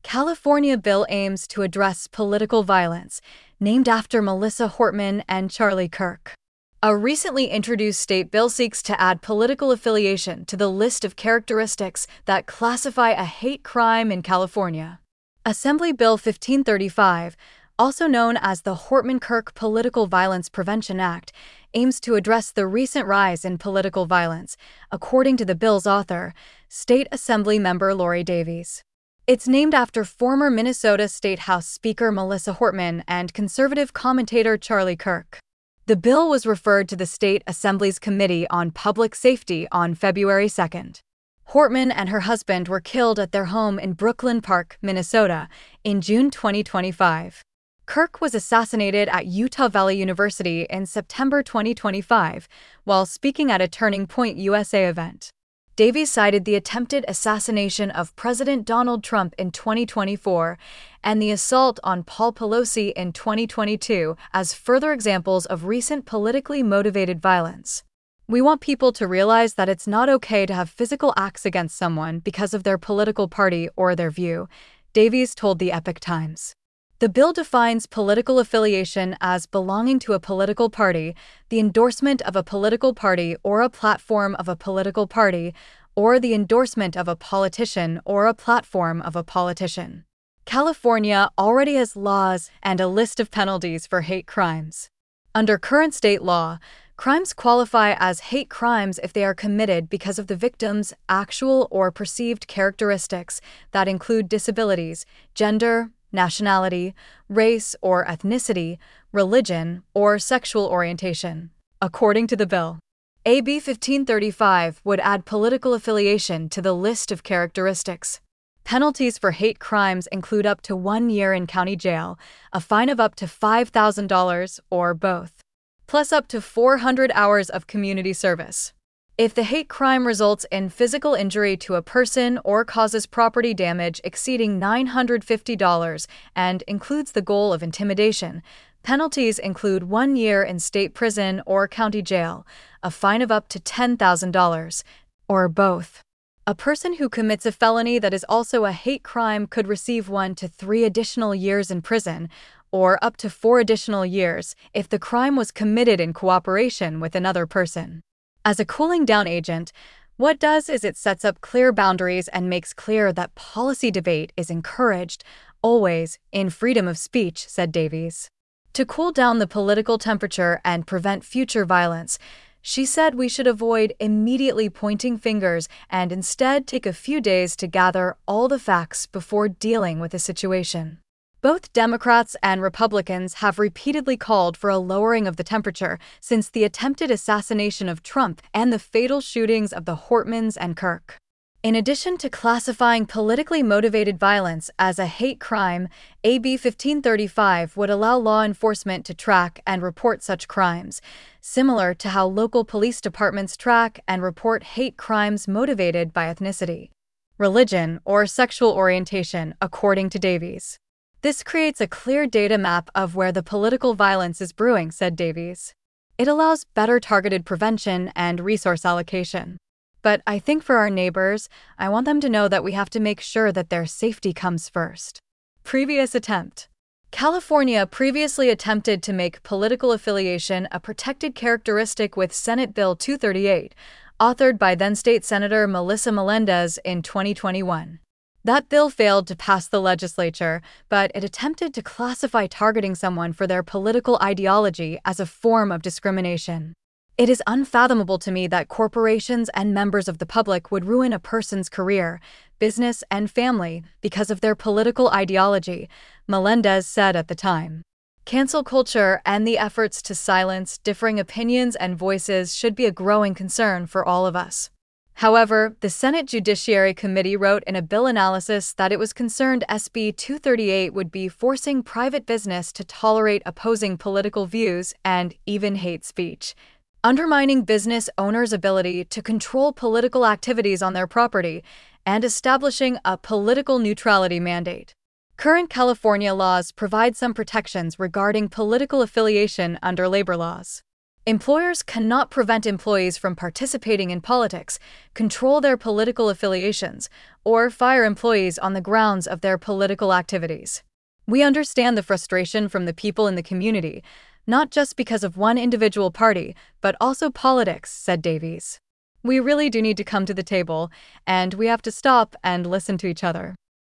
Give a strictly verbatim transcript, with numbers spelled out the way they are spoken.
California bill aims to address political violence, named after Melissa Hortman and Charlie Kirk. A recently introduced state bill seeks to add political affiliation to the list of characteristics that classify a hate crime in California. Assembly Bill fifteen thirty-five, also known as the Hortman-Kirk Political Violence Prevention Act, aims to address the recent rise in political violence, according to the bill's author, State Assembly member Lori Davies. It's named after former Minnesota State House Speaker Melissa Hortman and conservative commentator Charlie Kirk. The bill was referred to the State Assembly's Committee on Public Safety on February second. Hortman and her husband were killed at their home in Brooklyn Park, Minnesota, in June twenty twenty-five. Kirk was assassinated at Utah Valley University in September twenty twenty-five while speaking at a Turning Point U S A event. Davies cited the attempted assassination of President Donald Trump in twenty twenty-four and the assault on Paul Pelosi in twenty twenty-two as further examples of recent politically motivated violence. "We want people to realize that it's not okay to have physical acts against someone because of their political party or their view," Davies told the Epoch Times. The bill defines political affiliation as belonging to a political party, the endorsement of a political party or a platform of a political party, or the endorsement of a politician or a platform of a politician. California already has laws and a list of penalties for hate crimes. Under current state law, crimes qualify as hate crimes if they are committed because of the victim's actual or perceived characteristics that include disabilities, gender, nationality, race or ethnicity, religion, or sexual orientation. According to the bill, A B fifteen thirty-five would add political affiliation to the list of characteristics. Penalties for hate crimes include up to one year in county jail, a fine of up to five thousand dollars, or both, plus up to four hundred hours of community service. If the hate crime results in physical injury to a person or causes property damage exceeding nine hundred fifty dollars and includes the goal of intimidation, penalties include one year in state prison or county jail, a fine of up to ten thousand dollars, or both. A person who commits a felony that is also a hate crime could receive one to three additional years in prison, or up to four additional years if the crime was committed in cooperation with another person. As a cooling-down agent, what it does is it sets up clear boundaries and makes clear that policy debate is encouraged, always, in freedom of speech, said Davies. To cool down the political temperature and prevent future violence, she said we should avoid immediately pointing fingers and instead take a few days to gather all the facts before dealing with the situation. Both Democrats and Republicans have repeatedly called for a lowering of the temperature since the attempted assassination of Trump and the fatal shootings of the Hortmans and Kirk. In addition to classifying politically motivated violence as a hate crime, A B fifteen thirty-five would allow law enforcement to track and report such crimes, similar to how local police departments track and report hate crimes motivated by ethnicity, religion, or sexual orientation, according to Davies. This creates a clear data map of where the political violence is brewing, said Davies. It allows better targeted prevention and resource allocation. But I think for our neighbors, I want them to know that we have to make sure that their safety comes first. Previous attempt. California previously attempted to make political affiliation a protected characteristic with Senate Bill two thirty-eight, authored by then-State Senator Melissa Melendez in twenty twenty-one. That bill failed to pass the legislature, but it attempted to classify targeting someone for their political ideology as a form of discrimination. It is unfathomable to me that corporations and members of the public would ruin a person's career, business, and family because of their political ideology, Melendez said at the time. Cancel culture and the efforts to silence differing opinions and voices should be a growing concern for all of us. However, the Senate Judiciary Committee wrote in a bill analysis that it was concerned S B two thirty-eight would be forcing private business to tolerate opposing political views and even hate speech, undermining business owners' ability to control political activities on their property, and establishing a political neutrality mandate. Current California laws provide some protections regarding political affiliation under labor laws. Employers cannot prevent employees from participating in politics, control their political affiliations, or fire employees on the grounds of their political activities. We understand the frustration from the people in the community, not just because of one individual party, but also politics, said Davies. We really do need to come to the table, and we have to stop and listen to each other.